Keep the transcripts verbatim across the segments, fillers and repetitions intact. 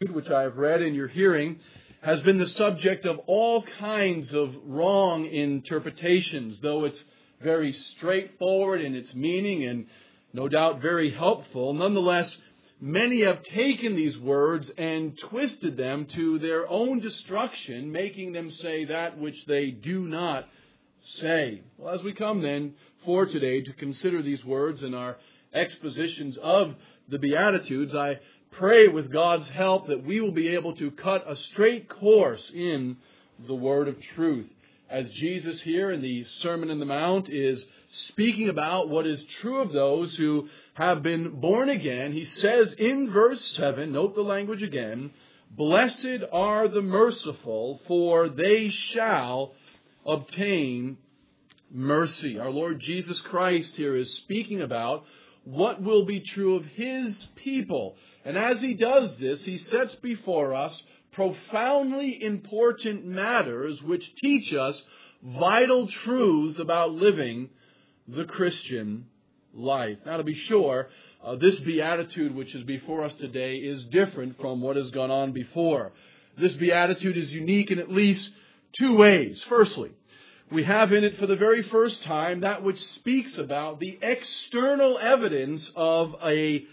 which I have read in your hearing, has been the subject of all kinds of wrong interpretations, though it's very straightforward in its meaning and no doubt very helpful. Nonetheless, many have taken these words and twisted them to their own destruction, making them say that which they do not say. Well, as we come then for today to consider these words in our expositions of the Beatitudes, I pray with God's help that we will be able to cut a straight course in the word of truth. As Jesus here in the Sermon on the Mount is speaking about what is true of those who have been born again, he says in verse seven, note the language again, "Blessed are the merciful, for they shall obtain mercy." Our Lord Jesus Christ here is speaking about what will be true of His people. And as He does this, He sets before us profoundly important matters which teach us vital truths about living the Christian life. Now, to be sure, uh, this beatitude which is before us today is different from what has gone on before. This beatitude is unique in at least two ways. Firstly, we have in it for the very first time that which speaks about the external evidence of a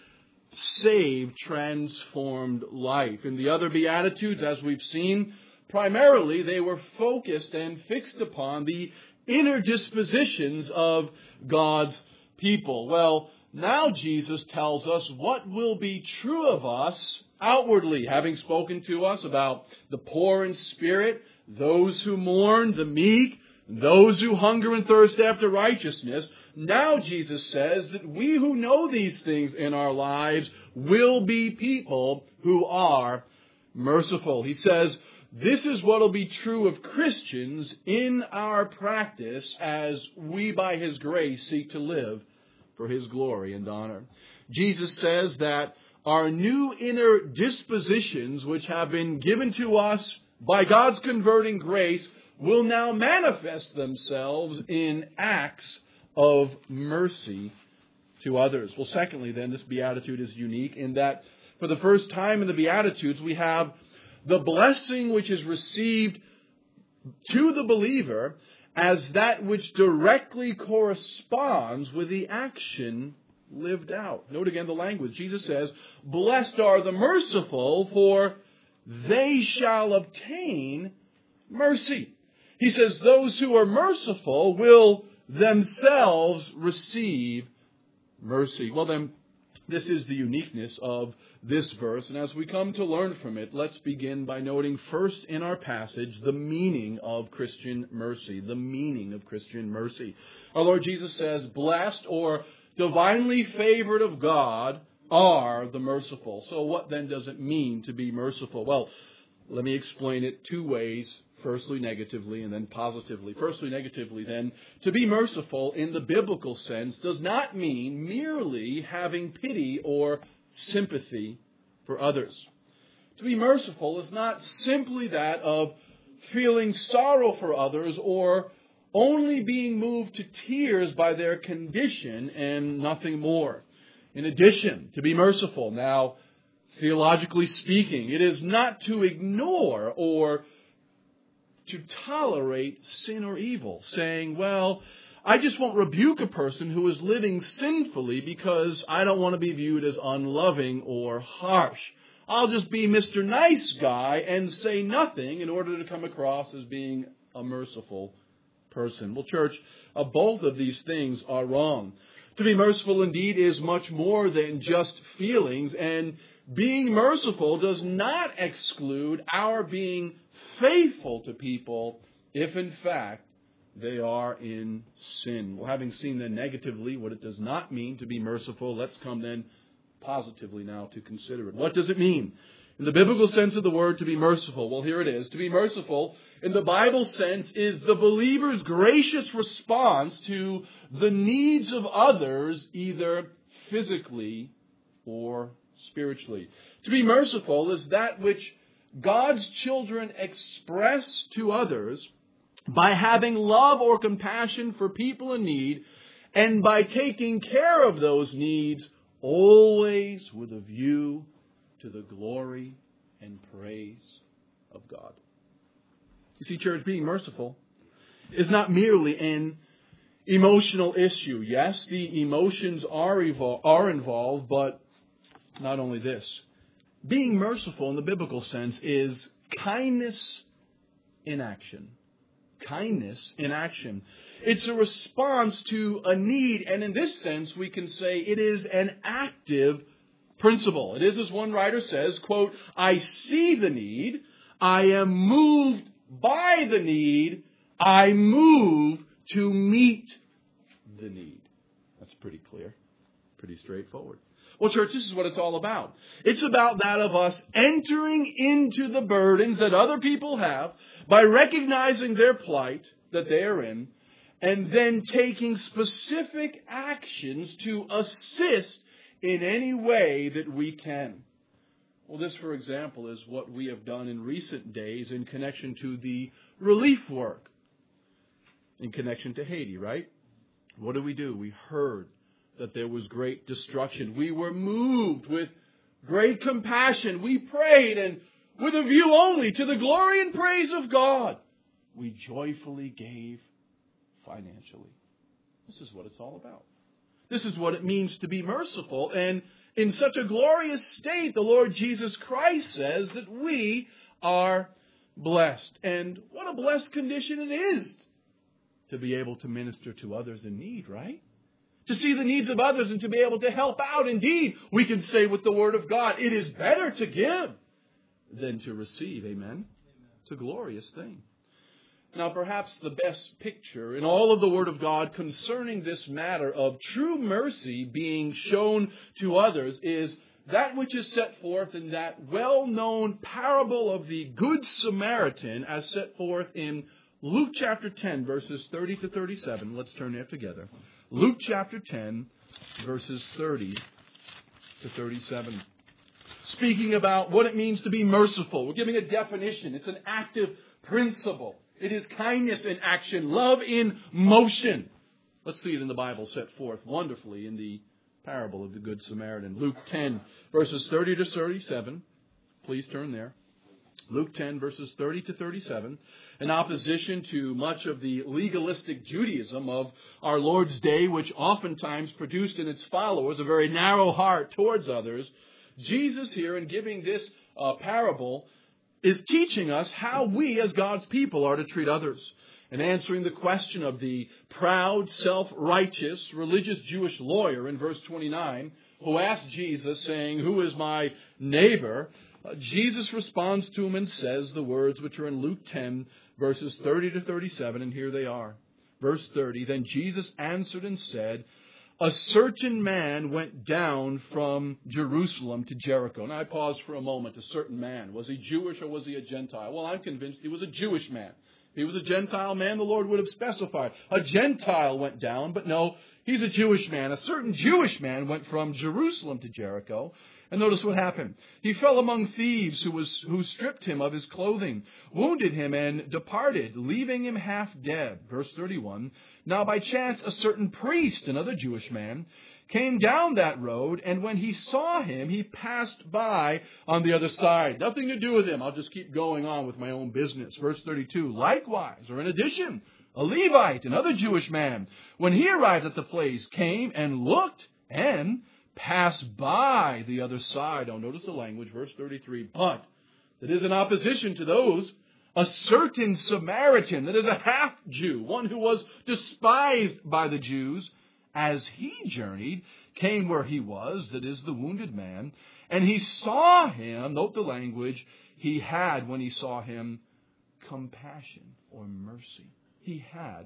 saved, transformed life. In the other Beatitudes, as we've seen, primarily they were focused and fixed upon the inner dispositions of God's people. Well, now Jesus tells us what will be true of us outwardly, having spoken to us about the poor in spirit, those who mourn, the meek, those who hunger and thirst after righteousness. Now Jesus says that we who know these things in our lives will be people who are merciful. He says this is what will be true of Christians in our practice as we by His grace seek to live for His glory and honor. Jesus says that our new inner dispositions which have been given to us by God's converting grace will now manifest themselves in acts of mercy to others. Well, secondly, then, this beatitude is unique in that for the first time in the Beatitudes, we have the blessing which is received to the believer as that which directly corresponds with the action lived out. Note again the language. Jesus says, "Blessed are the merciful, for they shall obtain mercy." He says those who are merciful will themselves receive mercy. Well then, this is the uniqueness of this verse. And as we come to learn from it, let's begin by noting first in our passage the meaning of Christian mercy. The meaning of Christian mercy. Our Lord Jesus says, "Blessed," or divinely favored of God, "are the merciful." So what then does it mean to be merciful? Well, let me explain it two ways. Firstly, negatively, and then positively. Firstly, negatively, then, to be merciful in the biblical sense does not mean merely having pity or sympathy for others. To be merciful is not simply that of feeling sorrow for others or only being moved to tears by their condition and nothing more. In addition, to be merciful, now, theologically speaking, it is not to ignore or to tolerate sin or evil, saying, well, I just won't rebuke a person who is living sinfully because I don't want to be viewed as unloving or harsh. I'll just be Mister Nice Guy and say nothing in order to come across as being a merciful person. Well, church, uh, both of these things are wrong. To be merciful indeed is much more than just feelings, and being merciful does not exclude our being faithful to people if in fact they are in sin. Well, having seen then negatively what it does not mean to be merciful, let's come then positively now to consider it. What does it mean in the biblical sense of the word to be merciful? Well, here it is. To be merciful in the Bible sense is the believer's gracious response to the needs of others, either physically or spiritually. To be merciful is that which God's children express to others by having love or compassion for people in need and by taking care of those needs always with a view to the glory and praise of God. You see, church, being merciful is not merely an emotional issue. Yes, the emotions are, evol- are involved, but not only this. Being merciful in the biblical sense is kindness in action. Kindness in action. It's a response to a need, and in this sense, we can say it is an active principle. It is, as one writer says, quote, I see the need, I am moved by the need, I move to meet the need. That's pretty clear, pretty straightforward. Well, church, this is what it's all about. It's about that of us entering into the burdens that other people have by recognizing their plight that they are in, and then taking specific actions to assist in any way that we can. Well, this, for example, is what we have done in recent days in connection to the relief work in connection to Haiti, right? What did we do? We heard that there was great destruction. We were moved with great compassion. We prayed, and with a view only to the glory and praise of God, we joyfully gave financially. This is what it's all about. This is what it means to be merciful. And in such a glorious state, the Lord Jesus Christ says that we are blessed. And what a blessed condition it is to be able to minister to others in need, right? To see the needs of others and to be able to help out. Indeed, we can say with the Word of God, it is better to give than to receive. Amen? It's a glorious thing. Now, perhaps the best picture in all of the Word of God concerning this matter of true mercy being shown to others is that which is set forth in that well-known parable of the Good Samaritan as set forth in Luke chapter ten, verses thirty to thirty-seven. Let's turn there together. Luke chapter ten, verses thirty to thirty-seven. Speaking about what it means to be merciful. We're giving a definition. It's an active principle. It is kindness in action, love in motion. Let's see it in the Bible set forth wonderfully in the parable of the Good Samaritan. Luke ten, verses thirty to thirty-seven. Please turn there. Luke ten, verses thirty to thirty-seven. In opposition to much of the legalistic Judaism of our Lord's day, which oftentimes produced in its followers a very narrow heart towards others, Jesus here, in giving this uh, parable, is teaching us how we as God's people are to treat others. And answering the question of the proud, self-righteous, religious Jewish lawyer in verse twenty-nine, who asked Jesus, saying, "Who is my neighbor?" Uh, Jesus responds to him and says the words which are in Luke ten, verses thirty to thirty-seven, and here they are. Verse thirty, "Then Jesus answered and said, a certain man went down from Jerusalem to Jericho." Now I pause for a moment. A certain man. Was he Jewish or was he a Gentile? Well, I'm convinced he was a Jewish man. If he was a Gentile man, the Lord would have specified. A Gentile went down, but no, he's a Jewish man. A certain Jewish man went from Jerusalem to Jericho. And notice what happened. He fell among thieves who was who stripped him of his clothing, wounded him, and departed, leaving him half dead. Verse thirty-one. Now by chance a certain priest, another Jewish man, came down that road, and when he saw him, he passed by on the other side. Nothing to do with him. I'll just keep going on with my own business. Verse thirty-two. Likewise, or in addition, a Levite, another Jewish man, when he arrived at the place, came and looked and pass by the other side. Oh, notice the language, verse thirty-three. But that is in opposition to those, a certain Samaritan, that is a half-Jew, one who was despised by the Jews, as he journeyed, came where he was, that is the wounded man, and he saw him, note the language, he had, when he saw him, compassion or mercy. He had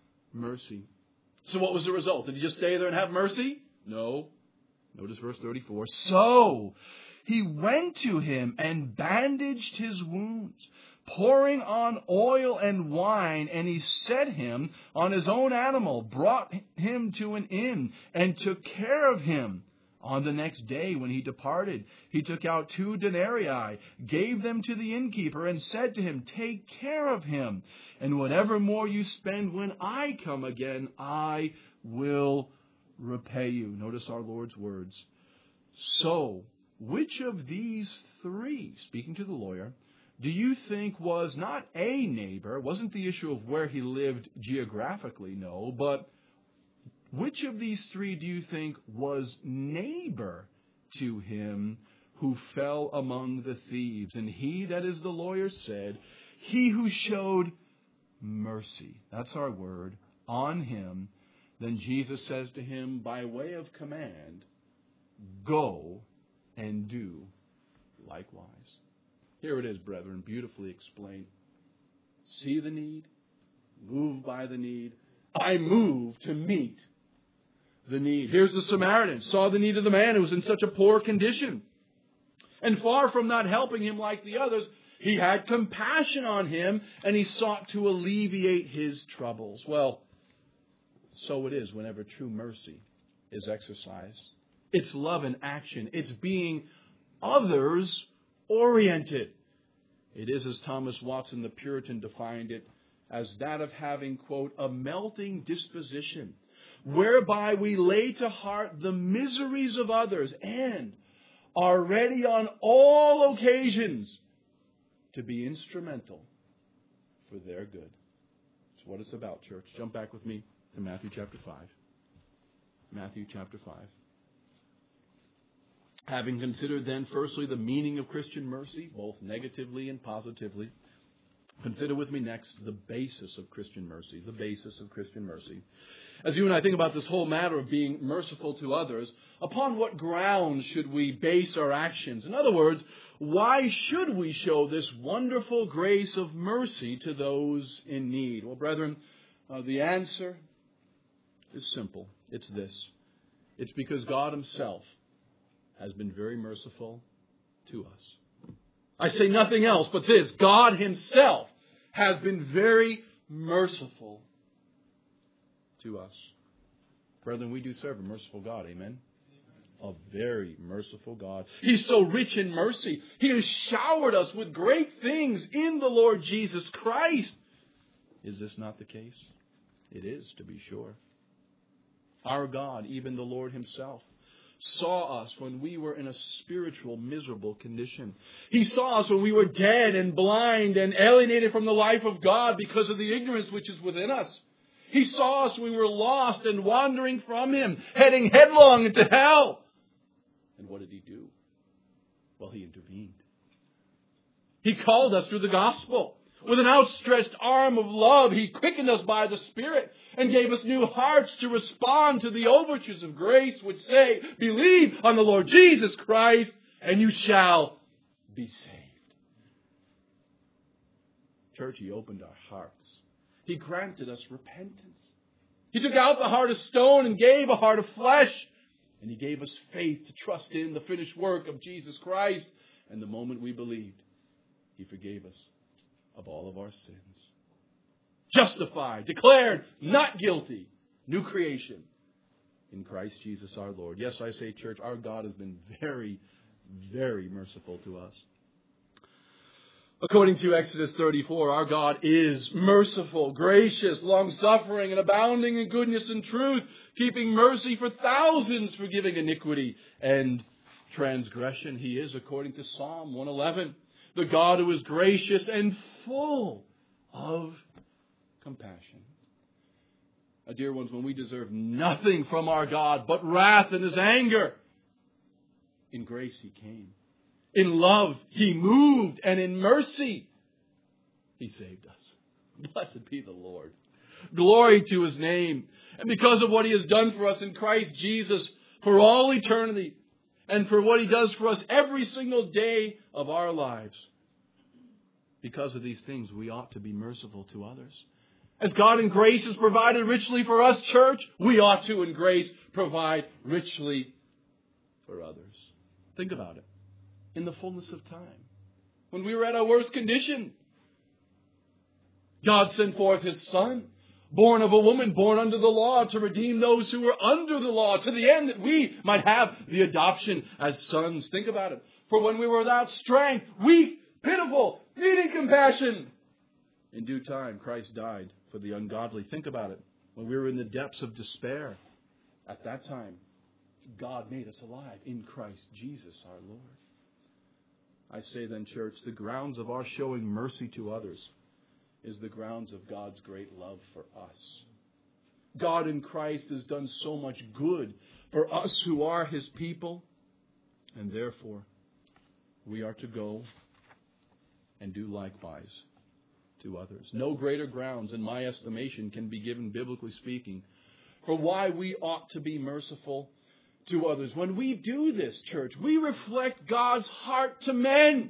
mercy. So what was the result? Did he just stay there and have mercy? No. Notice verse thirty-four. So he went to him and bandaged his wounds, pouring on oil and wine, and he set him on his own animal, brought him to an inn, and took care of him. On the next day, when he departed, he took out two denarii, gave them to the innkeeper, and said to him, "Take care of him, and whatever more you spend when I come again, I will repay you." Notice our Lord's words. So, which of these three, speaking to the lawyer, do you think was not a neighbor, wasn't the issue of where he lived geographically, no, but which of these three do you think was neighbor to him who fell among the thieves? And he, that is the lawyer, said, he who showed mercy, that's our word, on him. Then Jesus says to him, by way of command, go and do likewise. Here it is, brethren, beautifully explained. See the need, move by the need. I move to meet the need. Here's the Samaritan, saw the need of the man who was in such a poor condition. And far from not helping him like the others, he had compassion on him, and he sought to alleviate his troubles. Well, so it is whenever true mercy is exercised. It's love in action. It's being others-oriented. It is, as Thomas Watson the Puritan defined it, as that of having, quote, a melting disposition, whereby we lay to heart the miseries of others and are ready on all occasions to be instrumental for their good. That's what it's about, church. Jump back with me to Matthew chapter five. Matthew chapter five. Having considered then, firstly, the meaning of Christian mercy, both negatively and positively, consider with me next the basis of Christian mercy, the basis of Christian mercy. As you and I think about this whole matter of being merciful to others, upon what grounds should we base our actions? In other words, why should we show this wonderful grace of mercy to those in need? Well, brethren, uh, the answer is simple. It's this. It's because God himself has been very merciful to us. I say nothing else but this. God himself has been very merciful to us. Brethren, we do serve a merciful God. Amen? A very merciful God. He's so rich in mercy. He has showered us with great things in the Lord Jesus Christ. Is this not the case? It is, to be sure. Our God, even the Lord himself, saw us when we were in a spiritual, miserable condition. He saw us when we were dead and blind and alienated from the life of God because of the ignorance which is within us. He saw us when we were lost and wandering from him, heading headlong into hell. And what did he do? Well, he intervened. He called us through the gospel. With an outstretched arm of love, he quickened us by the Spirit and gave us new hearts to respond to the overtures of grace which say, believe on the Lord Jesus Christ and you shall be saved. Church, he opened our hearts. He granted us repentance. He took out the heart of stone and gave a heart of flesh. And he gave us faith to trust in the finished work of Jesus Christ. And the moment we believed, he forgave us of all of our sins. Justified, declared not guilty, new creation in Christ Jesus our Lord. Yes, I say, church, our God has been very, very merciful to us. According to Exodus thirty-four, our God is merciful, gracious, long-suffering, and abounding in goodness and truth, keeping mercy for thousands, forgiving iniquity and transgression. He is, according to Psalm one eleven, the God who is gracious and full of compassion. Uh, dear ones, when we deserve nothing from our God but wrath and his anger, in grace he came. In love he moved, and in mercy he saved us. Blessed be the Lord. Glory to his name. And because of what he has done for us in Christ Jesus for all eternity, and for what he does for us every single day of our lives, because of these things, we ought to be merciful to others. As God in grace has provided richly for us, church, we ought to in grace provide richly for others. Think about it. In the fullness of time, when we were at our worst condition, God sent forth his Son, born of a woman, born under the law, to redeem those who were under the law, to the end that we might have the adoption as sons. Think about it. For when we were without strength, weak, pitiful, needing compassion, in due time Christ died for the ungodly. Think about it. When we were in the depths of despair, at that time, God made us alive in Christ Jesus our Lord. I say then, church, the grounds of our showing mercy to others is the grounds of God's great love for us. God in Christ has done so much good for us who are His people, and therefore we are to go and do likewise to others. No greater grounds, in my estimation, can be given, biblically speaking, for why we ought to be merciful to others. When we do this, church, we reflect God's heart to men.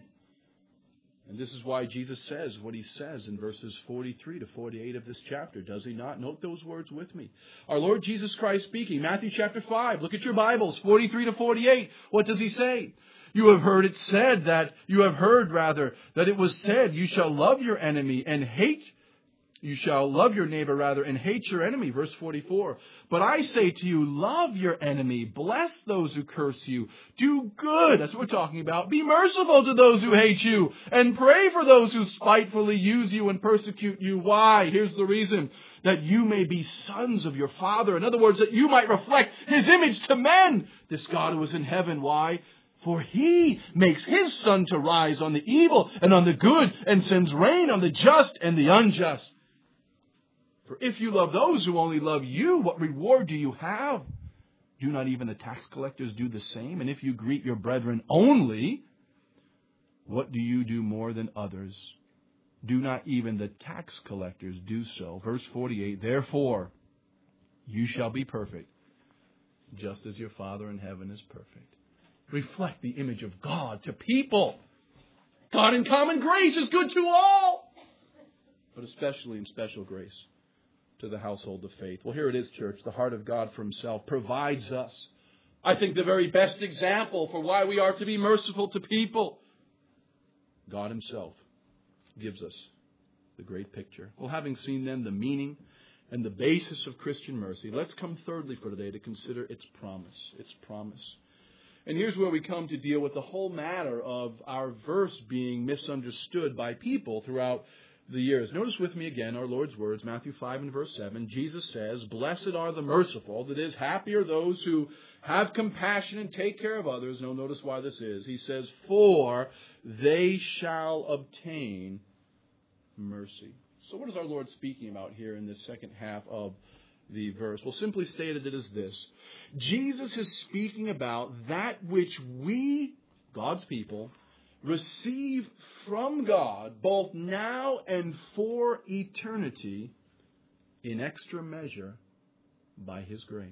And this is why Jesus says what He says in verses forty-three to forty-eight of this chapter. Does He not? Note those words with me. Our Lord Jesus Christ speaking, Matthew chapter five. Look at your Bibles, forty-three to forty-eight. What does He say? You have heard it said that, you have heard rather, that it was said, you shall love your enemy and hate, you shall love your neighbor rather and hate your enemy. Verse forty-four. But I say to you, love your enemy, bless those who curse you, do good. That's what we're talking about. Be merciful to those who hate you, and pray for those who spitefully use you and persecute you. Why? Here's the reason. That you may be sons of your Father. In other words, that you might reflect His image to men. This God who is in heaven. Why? For He makes His sun to rise on the evil and on the good, and sends rain on the just and the unjust. For if you love those who only love you, what reward do you have? Do not even the tax collectors do the same? And if you greet your brethren only, what do you do more than others? Do not even the tax collectors do so? Verse forty-eight, therefore, you shall be perfect, just as your Father in heaven is perfect. Reflect the image of God to people. God in common grace is good to all, but especially in special grace to the household of faith. Well, here it is, church. The heart of God for Himself provides us, I think, the very best example for why we are to be merciful to people. God Himself gives us the great picture. Well, having seen then the meaning and the basis of Christian mercy, let's come thirdly for today to consider its promise. Its promise. And here's where we come to deal with the whole matter of our verse being misunderstood by people throughout the years. Notice with me again our Lord's words, Matthew five and verse seven. Jesus says, blessed are the merciful, that is, happy are those who have compassion and take care of others. No, notice why this is. He says, for they shall obtain mercy. So what is our Lord speaking about here in this second half of the verse? Well, simply stated, it is this. Jesus is speaking about that which we, God's people, receive from God both now and for eternity in extra measure by His grace.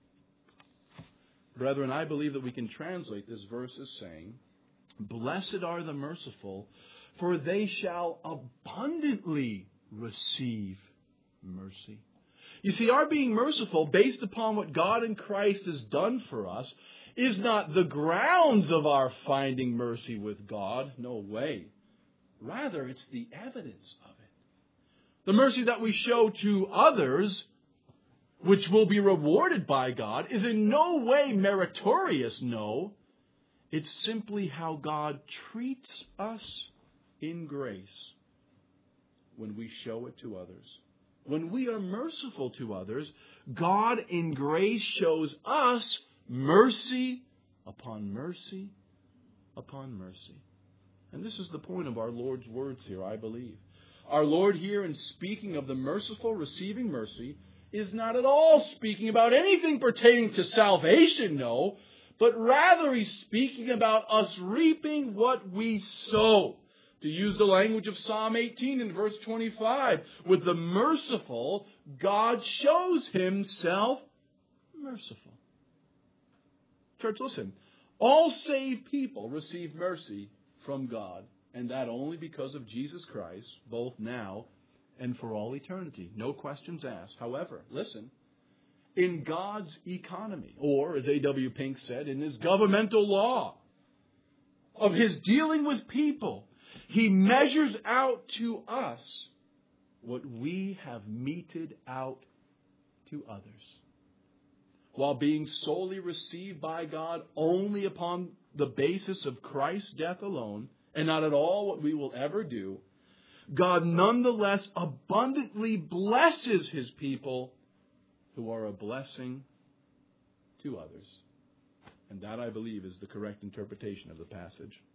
Brethren, I believe that we can translate this verse as saying, blessed are the merciful, for they shall abundantly receive mercy. You see, our being merciful, based upon what God in Christ has done for us, is not the grounds of our finding mercy with God. No way. Rather, it's the evidence of it. The mercy that we show to others, which will be rewarded by God, is in no way meritorious, no. It's simply how God treats us in grace when we show it to others. When we are merciful to others, God in grace shows us mercy upon mercy upon mercy. And this is the point of our Lord's words here, I believe. Our Lord here, in speaking of the merciful receiving mercy, is not at all speaking about anything pertaining to salvation, no, but rather He's speaking about us reaping what we sow. To use the language of Psalm eighteen in verse twenty-five, with the merciful, God shows Himself merciful. Church, listen. All saved people receive mercy from God, and that only because of Jesus Christ, both now and for all eternity. No questions asked. However, listen, in God's economy, or as A W Pink said, in His governmental law of His dealing with people, He measures out to us what we have meted out to others. While being solely received by God only upon the basis of Christ's death alone, and not at all what we will ever do, God nonetheless abundantly blesses His people who are a blessing to others. And that, I believe, is the correct interpretation of the passage.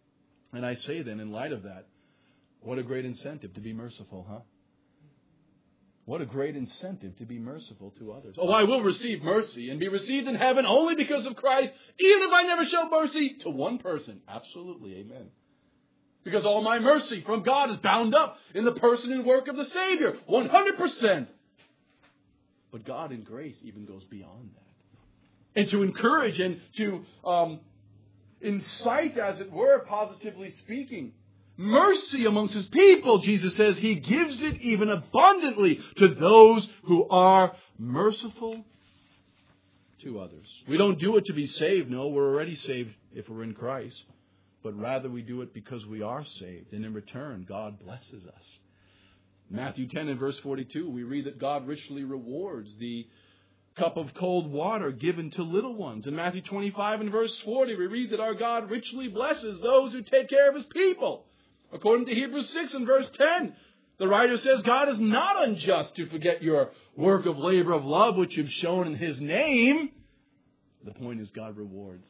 And I say then, in light of that, what a great incentive to be merciful, huh? What a great incentive to be merciful to others. Oh, I will receive mercy and be received in heaven only because of Christ, even if I never show mercy to one person. Absolutely, amen. Because all my mercy from God is bound up in the person and work of the Savior, one hundred percent. But God in grace even goes beyond that. And to encourage and to um, incite, as it were, positively speaking, mercy amongst His people, Jesus says, He gives it even abundantly to those who are merciful to others. We don't do it to be saved. No, we're already saved if we're in Christ. But rather we do it because we are saved. And in return, God blesses us. Matthew ten and verse forty-two, we read that God richly rewards the cup of cold water given to little ones. In Matthew twenty-five and verse forty, we read that our God richly blesses those who take care of His people. According to Hebrews six and verse ten, the writer says, God is not unjust to forget your work of labor of love which you've shown in His name. The point is, God rewards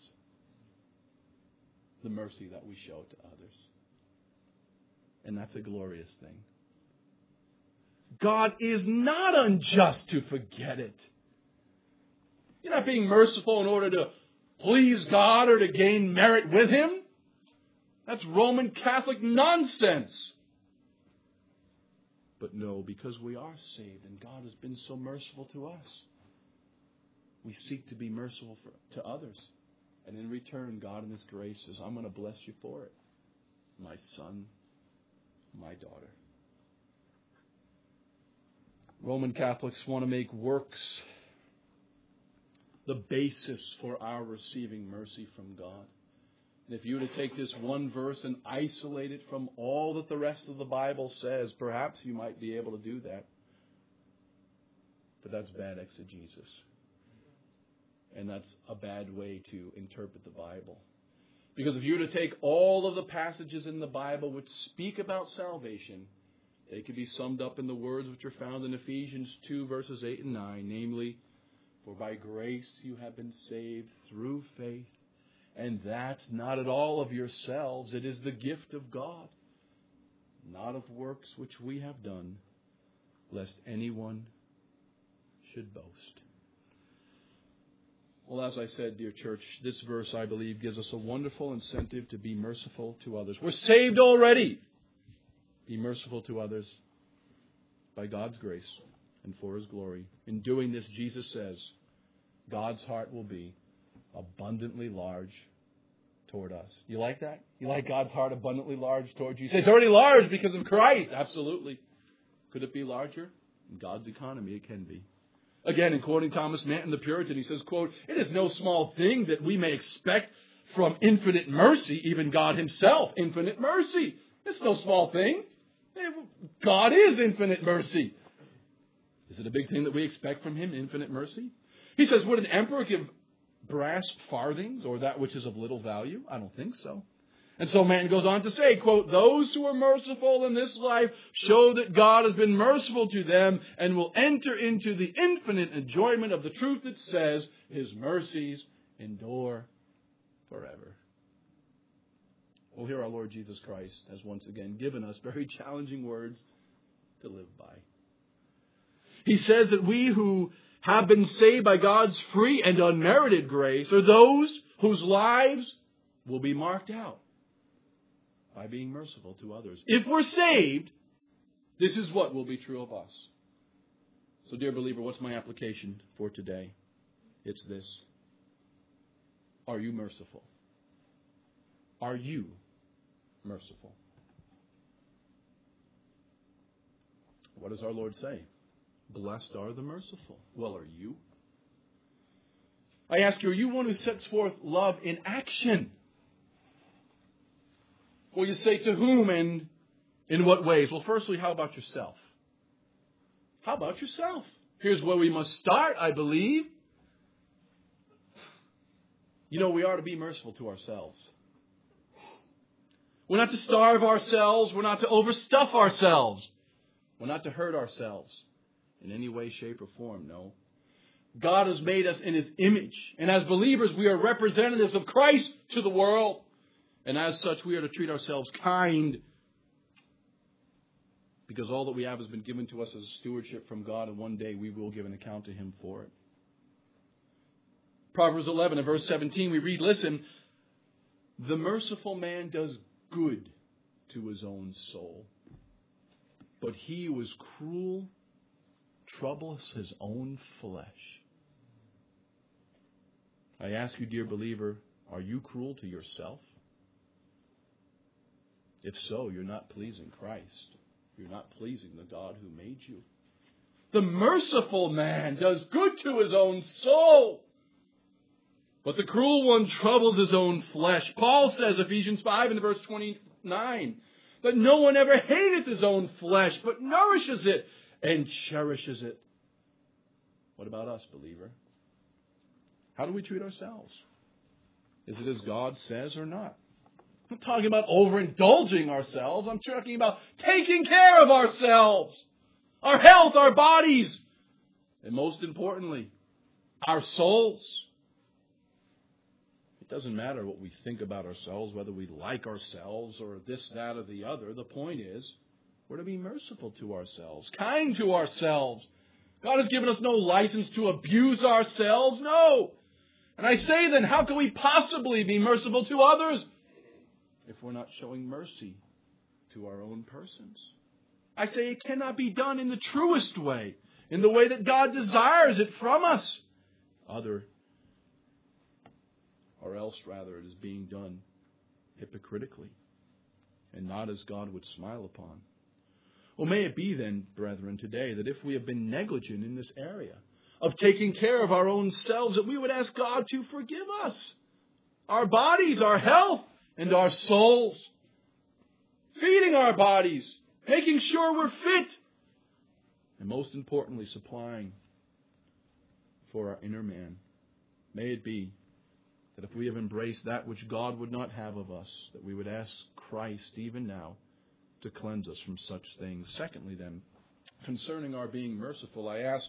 the mercy that we show to others. And that's a glorious thing. God is not unjust to forget it. You're not being merciful in order to please God or to gain merit with Him. That's Roman Catholic nonsense. But no, because we are saved and God has been so merciful to us, we seek to be merciful for, to others. And in return, God in His grace says, I'm going to bless you for it. My son, my daughter. Roman Catholics want to make works the basis for our receiving mercy from God. And if you were to take this one verse and isolate it from all that the rest of the Bible says, perhaps you might be able to do that. But that's bad exegesis. And that's a bad way to interpret the Bible. Because if you were to take all of the passages in the Bible which speak about salvation, they could be summed up in the words which are found in Ephesians two, verses eight and nine, namely, for by grace you have been saved through faith, and that's not at all of yourselves. It is the gift of God, not of works which we have done, lest anyone should boast. Well, as I said, dear church, this verse, I believe, gives us a wonderful incentive to be merciful to others. We're saved already. Be merciful to others by God's grace and for His glory. In doing this, Jesus says, God's heart will be abundantly large toward us. You like that? You like God's heart abundantly large toward you? You say it's already large because of Christ. Absolutely. Could it be larger? In God's economy, it can be. Again, in quoting Thomas Manton, the Puritan, he says, quote, it is no small thing that we may expect from infinite mercy, even God Himself, infinite mercy. It's no small thing. God is infinite mercy. Is it a big thing that we expect from Him, infinite mercy? He says, would an emperor give brass farthings or that which is of little value? I don't think so. And so man goes on to say, quote, those who are merciful in this life show that God has been merciful to them and will enter into the infinite enjoyment of the truth that says His mercies endure forever. Well, here our Lord Jesus Christ has once again given us very challenging words to live by. He says that we who have been saved by God's free and unmerited grace are those whose lives will be marked out by being merciful to others. If we're saved, this is what will be true of us. So, dear believer, what's my application for today? It's this. Are you merciful? Are you merciful? What does our Lord say? Blessed are the merciful. Well, are you? I ask you, are you one who sets forth love in action? Well, you say to whom and in what ways? Well, firstly, how about yourself? How about yourself? Here's where we must start, I believe. You know, we are to be merciful to ourselves. We're not to starve ourselves. We're not to overstuff ourselves. We're not to hurt ourselves in any way, shape, or form, no. God has made us in His image. And as believers, we are representatives of Christ to the world. And as such, we are to treat ourselves kind, because all that we have has been given to us as stewardship from God, and one day we will give an account to Him for it. Proverbs eleven and verse seventeen, we read, listen, the merciful man does good to his own soul, but he who is cruel troubles his own flesh. I ask you, dear believer, are you cruel to yourself? If so, you're not pleasing Christ. You're not pleasing the God who made you. The merciful man does good to his own soul, but the cruel one troubles his own flesh. Paul says, Ephesians five and verse twenty-nine, that no one ever hateth his own flesh, but nourishes it and cherishes it. What about us, believer? How do we treat ourselves? Is it as God says or not? I'm not talking about overindulging ourselves. I'm talking about taking care of ourselves, our health, our bodies, and most importantly, our souls. It doesn't matter what we think about ourselves, whether we like ourselves or this, that, or the other. The point is, we're to be merciful to ourselves, kind to ourselves. God has given us no license to abuse ourselves. No. And I say then, how can we possibly be merciful to others if we're not showing mercy to our own persons? I say it cannot be done in the truest way, in the way that God desires it from us. Other, or else rather it is being done hypocritically and not as God would smile upon. Well, may it be then, brethren, today that if we have been negligent in this area of taking care of our own selves, that we would ask God to forgive us, our bodies, our health, and our souls, feeding our bodies, making sure we're fit, and most importantly, supplying for our inner man. May it be that if we have embraced that which God would not have of us, that we would ask Christ even now to cleanse us from such things. Secondly then, concerning our being merciful, I ask,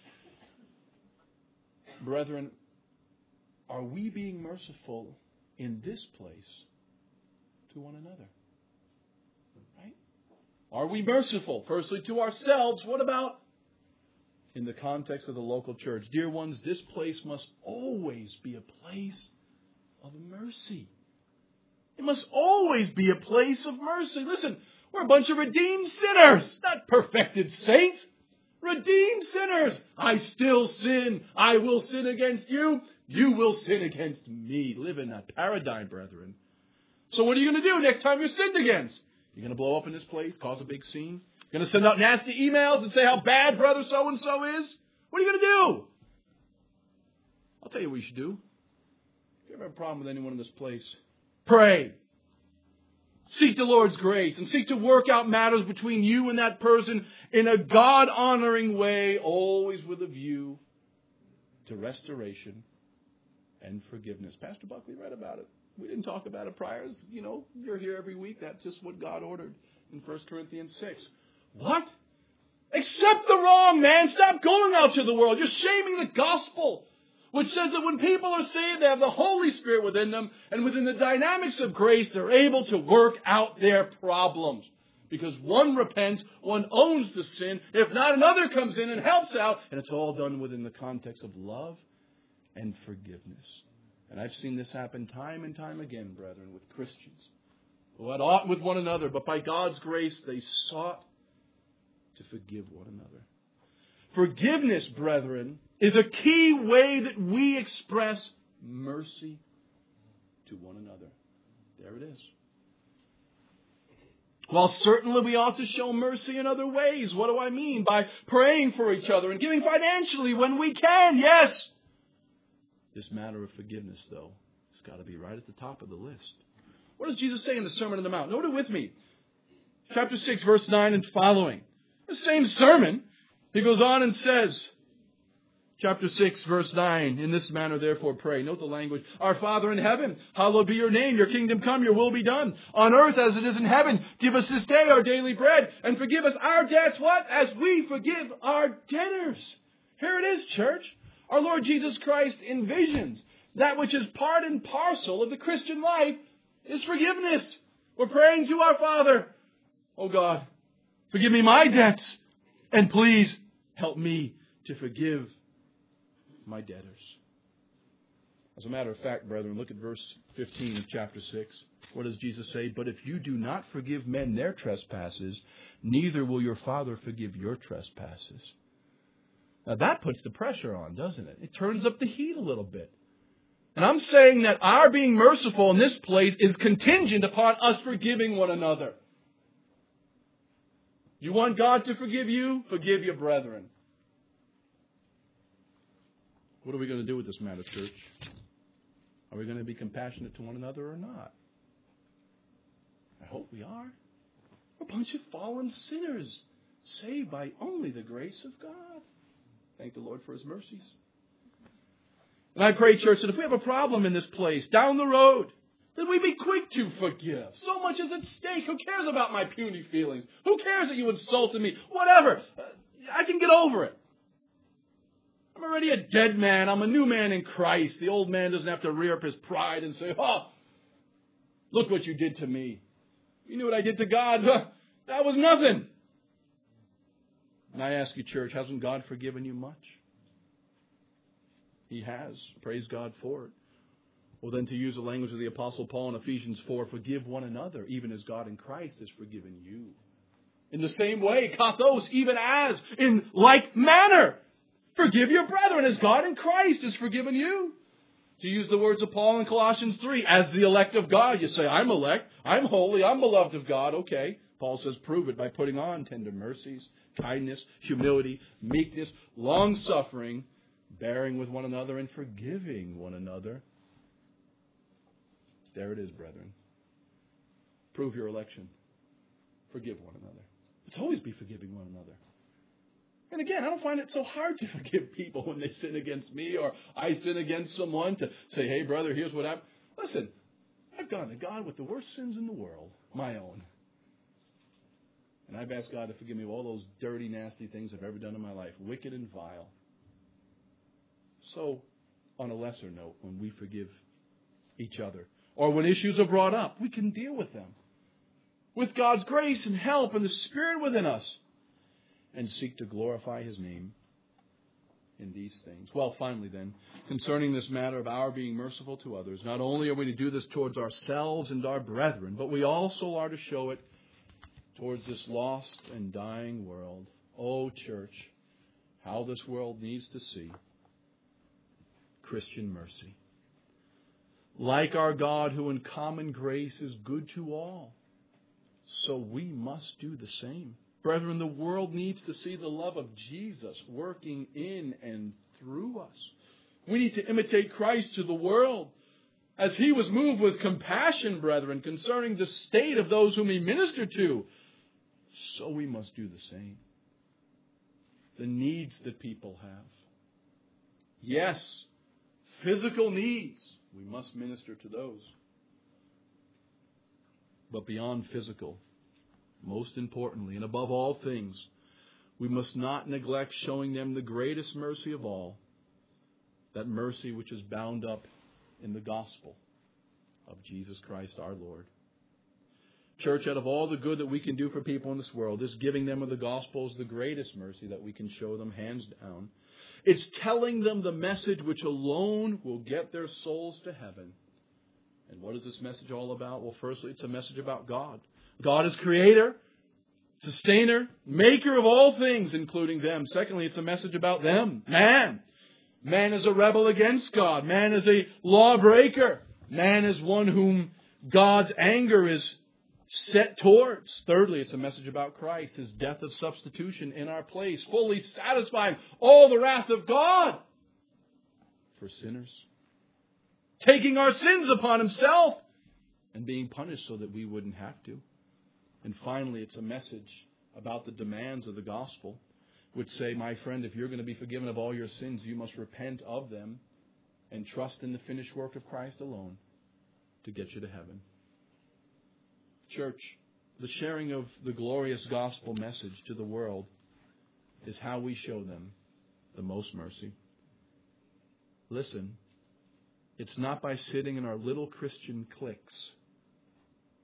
brethren, are we being merciful in this place to one another? Right? Are we merciful, firstly, to ourselves? What about in the context of the local church? Dear ones, this place must always be a place of mercy. It must always be a place of mercy. Listen, we're a bunch of redeemed sinners, not perfected saints. Redeemed sinners. I still sin. I will sin against you. You will sin against me. Live in that paradigm, brethren. So what are you going to do next time you're sinned against? You're going to blow up in this place, cause a big scene? You're going to send out nasty emails and say how bad brother so-and-so is? What are you going to do? I'll tell you what you should do. If you ever have a problem with anyone in this place, pray. Seek the Lord's grace and seek to work out matters between you and that person in a God-honoring way, always with a view to restoration and forgiveness. Pastor Buckley read about it. We didn't talk about it prior. You know, you're here every week. That's just what God ordered in First Corinthians six. What? Accept the wrong, man. Stop going out to the world. You're shaming the gospel, which says that when people are saved, they have the Holy Spirit within them, and within the dynamics of grace, they're able to work out their problems. Because one repents, one owns the sin. If not, another comes in and helps out, and it's all done within the context of love and forgiveness. And I've seen this happen time and time again, brethren, with Christians who had aught with one another, but by God's grace, they sought to forgive one another. Forgiveness, brethren, is a key way that we express mercy to one another. There it is. While certainly we ought to show mercy in other ways. What do I mean? By praying for each other and giving financially when we can. Yes. This matter of forgiveness, though, has got to be right at the top of the list. What does Jesus say in the Sermon on the Mount? Note it with me. Chapter six, verse nine and following. The same sermon. He goes on and says, chapter six, verse nine, in this manner therefore pray. Note the language. Our Father in heaven, hallowed be your name. Your kingdom come, your will be done. On earth as it is in heaven. Give us this day our daily bread. And forgive us our debts, what? As we forgive our debtors. Here it is, church. Our Lord Jesus Christ envisions that which is part and parcel of the Christian life is forgiveness. We're praying to our Father. Oh God, forgive me my debts, and please help me to forgive my debtors. As a matter of fact, brethren, look at verse fifteen of chapter six. What does Jesus say? But if you do not forgive men their trespasses, neither will your Father forgive your trespasses. Now that puts the pressure on, doesn't it? It turns up the heat a little bit. And I'm saying that our being merciful in this place is contingent upon us forgiving one another. You want God to forgive you? Forgive your brethren. What are we going to do with this matter, church? Are we going to be compassionate to one another or not? I hope we are. We're a bunch of fallen sinners, saved by only the grace of God. Thank the Lord for His mercies. And I pray, church, that if we have a problem in this place, down the road, that we be quick to forgive. So much is at stake. Who cares about my puny feelings? Who cares that you insulted me? Whatever. I can get over it. I'm already a dead man. I'm a new man in Christ. The old man doesn't have to rear up his pride and say, oh, look what you did to me. You knew what I did to God. That was nothing. And I ask you, church, hasn't God forgiven you much? He has. Praise God for it. Well, then to use the language of the Apostle Paul in Ephesians four, forgive one another, even as God in Christ has forgiven you. In the same way, kathos, even as, in like manner, forgive your brethren, as God in Christ has forgiven you. To use the words of Paul in Colossians three, as the elect of God, you say, I'm elect, I'm holy, I'm beloved of God. Okay. Paul says, prove it by putting on tender mercies, kindness, humility, meekness, long-suffering, bearing with one another and forgiving one another. There it is, brethren. Prove your election. Forgive one another. Let's always be forgiving one another. And again, I don't find it so hard to forgive people when they sin against me or I sin against someone, to say, hey, brother, here's what happened. Listen, I've gone to God with the worst sins in the world, my own. And I've asked God to forgive me of all those dirty, nasty things I've ever done in my life, wicked and vile. So, on a lesser note, when we forgive each other, or when issues are brought up, we can deal with them with God's grace and help and the Spirit within us, and seek to glorify His name in these things. Well, finally then, concerning this matter of our being merciful to others, not only are we to do this towards ourselves and our brethren, but we also are to show it towards this lost and dying world. Oh, church, how this world needs to see Christian mercy. Like our God, who in common grace is good to all, so we must do the same. Brethren, the world needs to see the love of Jesus working in and through us. We need to imitate Christ to the world, as He was moved with compassion, brethren, concerning the state of those whom He ministered to. So we must do the same. The needs that people have. Yes, physical needs. We must minister to those. But beyond physical, most importantly, and above all things, we must not neglect showing them the greatest mercy of all, that mercy which is bound up in the gospel of Jesus Christ our Lord. Church, out of all the good that we can do for people in this world, this giving them of the gospel is the greatest mercy that we can show them, hands down. It's telling them the message which alone will get their souls to heaven. And what is this message all about? Well, firstly, it's a message about God. God is creator, sustainer, maker of all things, including them. Secondly, it's a message about them, man. Man is a rebel against God. Man is a lawbreaker. Man is one whom God's anger is set towards. Thirdly, it's a message about Christ, His death of substitution in our place, fully satisfying all the wrath of God for sinners, taking our sins upon Himself and being punished so that we wouldn't have to. And finally, it's a message about the demands of the gospel, which say, my friend, if you're going to be forgiven of all your sins, you must repent of them and trust in the finished work of Christ alone to get you to heaven. Church, the sharing of the glorious gospel message to the world is how we show them the most mercy. Listen, it's not by sitting in our little Christian cliques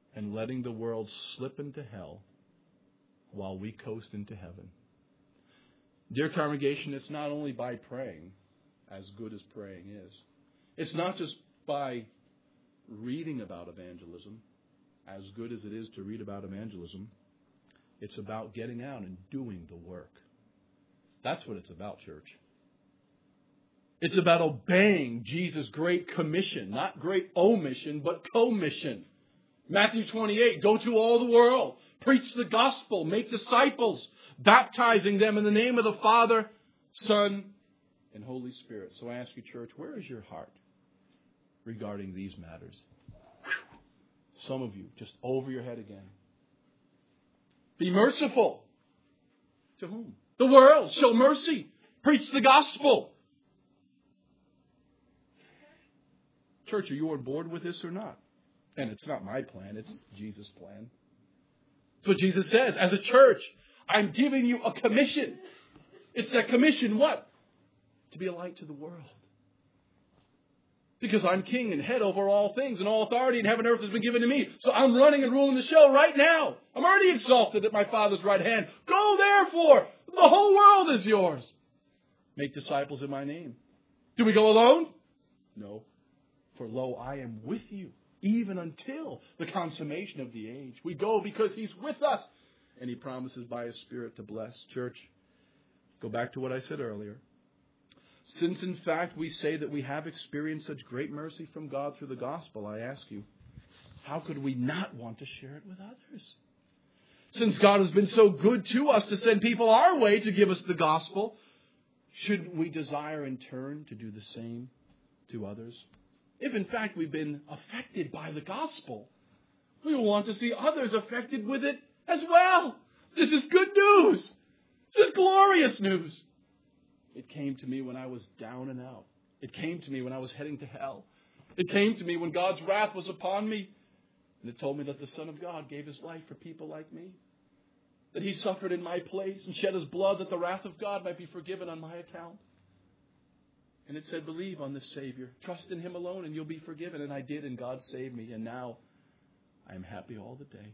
and letting the world slip into hell while we coast into heaven. Dear congregation, it's not only by praying, as good as praying is. It's not just by reading about evangelism, as good as it is to read about evangelism. It's about getting out and doing the work. That's what it's about, church. It's about obeying Jesus' great commission, not great omission, but commission. Matthew twenty-eight, go to all the world, preach the gospel, make disciples, baptizing them in the name of the Father, Son, and Holy Spirit. So I ask you, church, where is your heart regarding these matters? Some of you, just over your head again. Be merciful. To whom? The world. Show mercy. Preach the gospel. Church, are you on board with this or not? And it's not my plan, it's Jesus' plan. That's what Jesus says. As a church, I'm giving you a commission. It's that commission, what? To be a light to the world. Because I'm king and head over all things, and all authority in heaven and earth has been given to me. So I'm running and ruling the show right now. I'm already exalted at my Father's right hand. Go therefore. The whole world is yours. Make disciples in my name. Do we go alone? No. For lo, I am with you, even until the consummation of the age. We go because He's with us. And He promises by His Spirit to bless. Church, go back to what I said earlier. Since, in fact, we say that we have experienced such great mercy from God through the gospel, I ask you, how could we not want to share it with others? Since God has been so good to us to send people our way to give us the gospel, should we desire in turn to do the same to others? If, in fact, we've been affected by the gospel, we will want to see others affected with it as well. This is good news. This is glorious news. It came to me when I was down and out. It came to me when I was heading to hell. It came to me when God's wrath was upon me. And it told me that the Son of God gave His life for people like me. That He suffered in my place and shed His blood that the wrath of God might be forgiven on my account. And it said, believe on this Savior. Trust in Him alone and you'll be forgiven. And I did, and God saved me. And now I am happy all the day.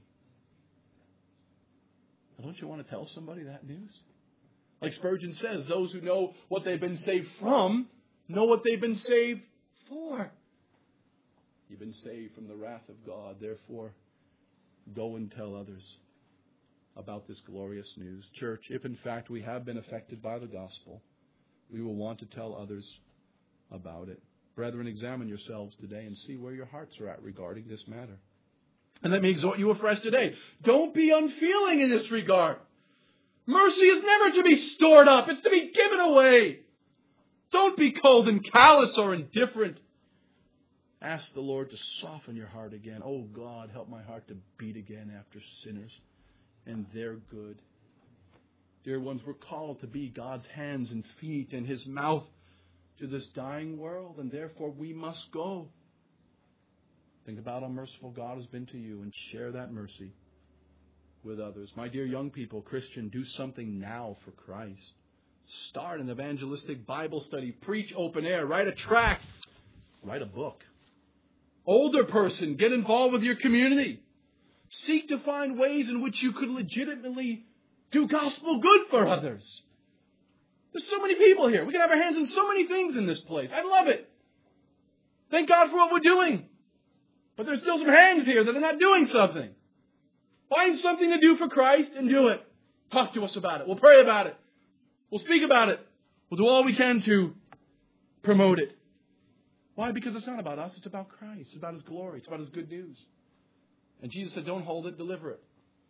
Now, don't you want to tell somebody that news? Like Spurgeon says, those who know what they've been saved from know what they've been saved for. You've been saved from the wrath of God. Therefore, go and tell others about this glorious news. Church, if in fact we have been affected by the gospel, we will want to tell others about it. Brethren, examine yourselves today and see where your hearts are at regarding this matter. And let me exhort you afresh today. Don't be unfeeling in this regard. Mercy is never to be stored up. It's to be given away. Don't be cold and callous or indifferent. Ask the Lord to soften your heart again. Oh God, help my heart to beat again after sinners and their good. Dear ones, we're called to be God's hands and feet and His mouth to this dying world, and therefore we must go. Think about how merciful God has been to you and share that mercy with others. My dear young people, Christian, do something now for Christ. Start an evangelistic Bible study. Preach open air. Write a tract. Write a book. Older person, get involved with your community. Seek to find ways in which you could legitimately do gospel good for others. There's so many people here. We can have our hands in so many things in this place. I love it. Thank God for what we're doing. But there's still some hands here that are not doing something. Find something to do for Christ and do it. Talk to us about it. We'll pray about it. We'll speak about it. We'll do all we can to promote it. Why? Because it's not about us. It's about Christ. It's about His glory. It's about His good news. And Jesus said, don't hold it, deliver it.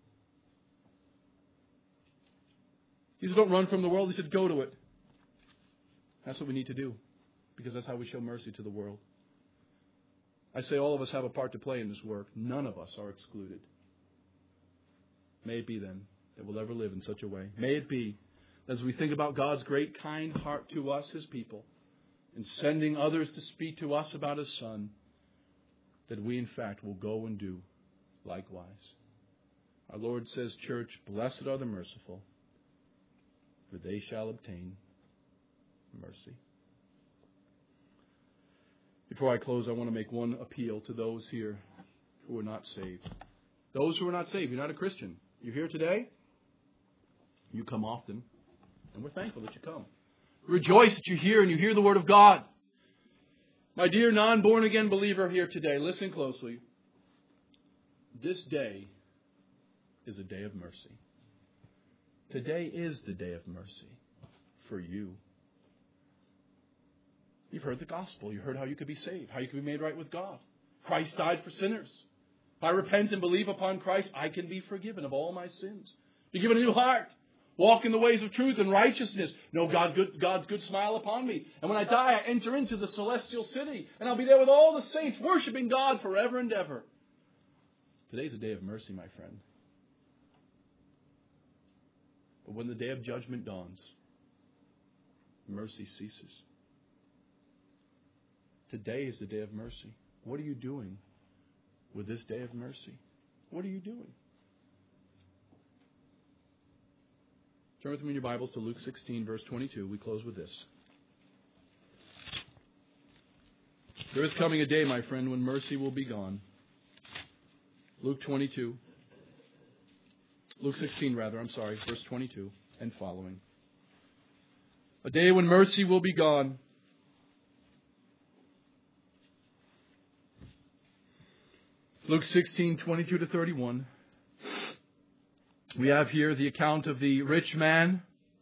He said, don't run from the world. He said, go to it. That's what we need to do. Because that's how we show mercy to the world. I say all of us have a part to play in this work. None of us are excluded. May it be then that we'll ever live in such a way. May it be, as we think about God's great kind heart to us, His people, and sending others to speak to us about His Son, that we in fact will go and do likewise. Our Lord says, church, blessed are the merciful, for they shall obtain mercy. Before I close, I want to make one appeal to those here who are not saved. Those who are not saved, you're not a Christian. You're here today. You come often. And we're thankful that you come. Rejoice that you're here and you hear the Word of God. My dear non-born again believer here today, listen closely. This day is a day of mercy. Today is the day of mercy for you. You've heard the gospel. You heard how you could be saved, how you could be made right with God. Christ died for sinners. If I repent and believe upon Christ, I can be forgiven of all my sins. Be given a new heart. Walk in the ways of truth and righteousness. Know God, good, God's good smile upon me. And when I die, I enter into the celestial city. And I'll be there with all the saints, worshiping God forever and ever. Today's a day of mercy, my friend. But when the day of judgment dawns, mercy ceases. Today is the day of mercy. What are you doing with this day of mercy? What are you doing? Turn with me in your Bibles to Luke sixteen, verse twenty-two. We close with this. There is coming a day, my friend, when mercy will be gone. Luke twenty-two. Luke sixteen, rather, I'm sorry, verse twenty-two and following. A day when mercy will be gone. Luke sixteen, twenty-two to thirty-one. We have here the account of the rich man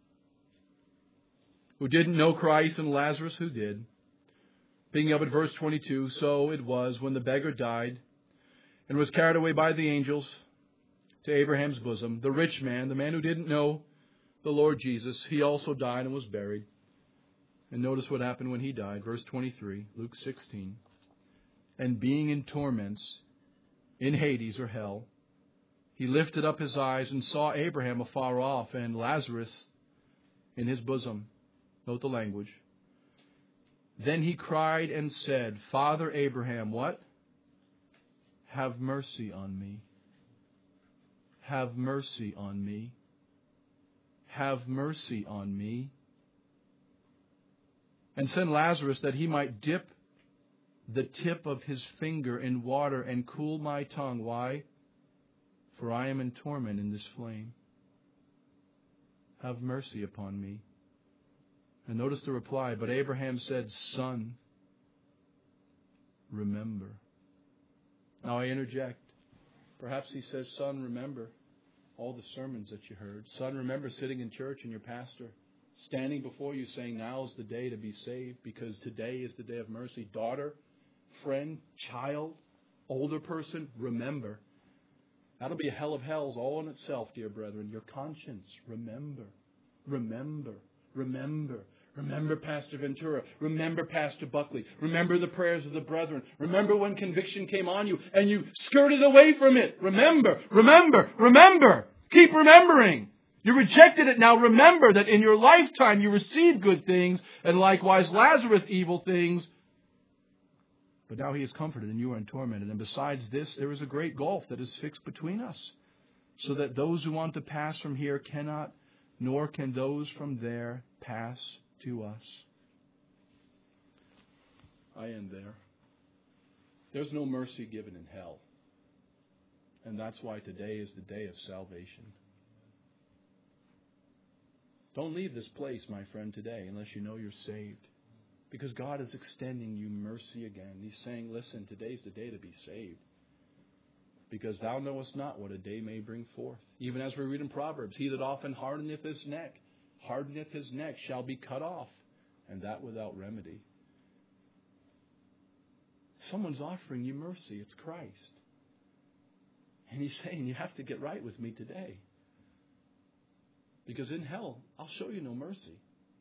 who didn't know Christ and Lazarus who did. Picking up at verse twenty-two, so it was when the beggar died and was carried away by the angels to Abraham's bosom. The rich man, the man who didn't know the Lord Jesus, he also died and was buried. And notice what happened when he died. Verse twenty-three, Luke sixteen. And being in torments in Hades or hell, he lifted up his eyes and saw Abraham afar off and Lazarus in his bosom. Note the language. Then he cried and said, Father Abraham, what? Have mercy on me. Have mercy on me. Have mercy on me. And send Lazarus that he might dip the tip of his finger in water and cool my tongue. Why? For I am in torment in this flame. Have mercy upon me. And notice the reply. But Abraham said, Son, remember. Now I interject. Perhaps he says, Son, remember all the sermons that you heard. Son, remember sitting in church and your pastor standing before you saying, now's the day to be saved because today is the day of mercy. Daughter, friend, child, older person, remember. That'll be a hell of hells all in itself, dear brethren. Your conscience, remember, remember, remember. Remember Pastor Ventura. Remember Pastor Buckley. Remember the prayers of the brethren. Remember when conviction came on you and you skirted away from it. Remember, remember, remember. Keep remembering. You rejected it. Now remember that in your lifetime you received good things and likewise Lazarus evil things. But now he is comforted and you are in tormented. And besides this, there is a great gulf that is fixed between us, so that those who want to pass from here cannot, nor can those from there pass to us. I end there. There's no mercy given in hell. And that's why today is the day of salvation. Don't leave this place, my friend, today unless you know you're saved. Because God is extending you mercy again. He's saying, listen, today's the day to be saved. Because thou knowest not what a day may bring forth. Even as we read in Proverbs, he that often hardeneth his neck, hardeneth his neck, shall be cut off, and that without remedy. Someone's offering you mercy. It's Christ. And he's saying, you have to get right with me today. Because in hell, I'll show you no mercy.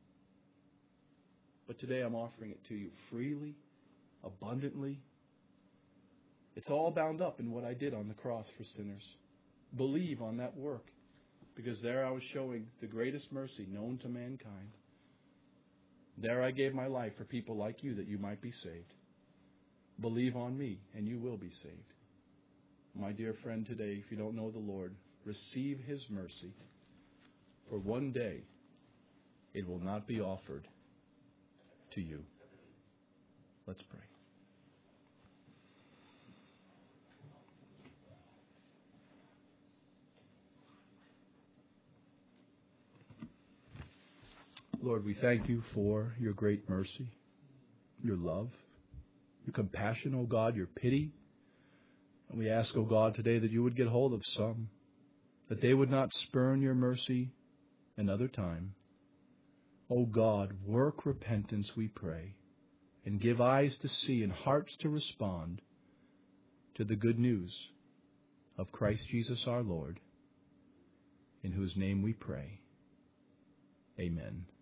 But today I'm offering it to you freely, abundantly. It's all bound up in what I did on the cross for sinners. Believe on that work. Because there I was showing the greatest mercy known to mankind. There I gave my life for people like you that you might be saved. Believe on me and you will be saved. My dear friend, today, if you don't know the Lord, receive His mercy. For one day it will not be offered to you. Let's pray. Lord, we thank you for your great mercy, your love, your compassion, O God, your pity. And we ask, O God, today that you would get hold of some, that they would not spurn your mercy another time. O God, work repentance, we pray, and give eyes to see and hearts to respond to the good news of Christ Jesus our Lord, in whose name we pray. Amen.